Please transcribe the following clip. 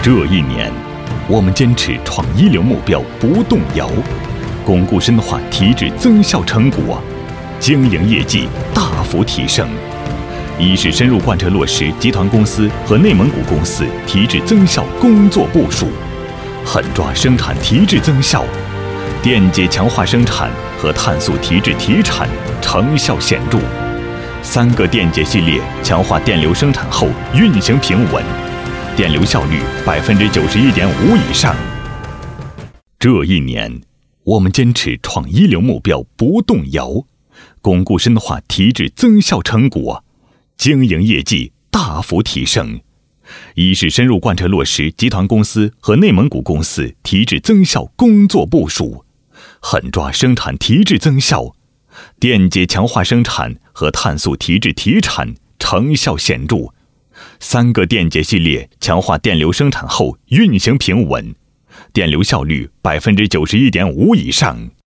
这一年，我们坚持创一流目标不动摇，巩固深化提质增效成果，经营业绩大幅提升。一是深入贯彻落实集团公司和内蒙古公司提质增效工作部署，狠抓生产提质增效，电解强化生产和碳素提质提产成效显著。3个电解系列强化电流生产后运行平稳，电流效率91.5%以上。这一年，我们坚持创一流目标不动摇，巩固深化提质增效成果，经营业绩大幅提升。一是深入贯彻落实集团公司和内蒙古公司提质增效工作部署，狠抓生产提质增效，电解强化生产和碳素提质提产成效显著。3个电解系列强化电流生产后运行平稳，电流效率91.5%以上。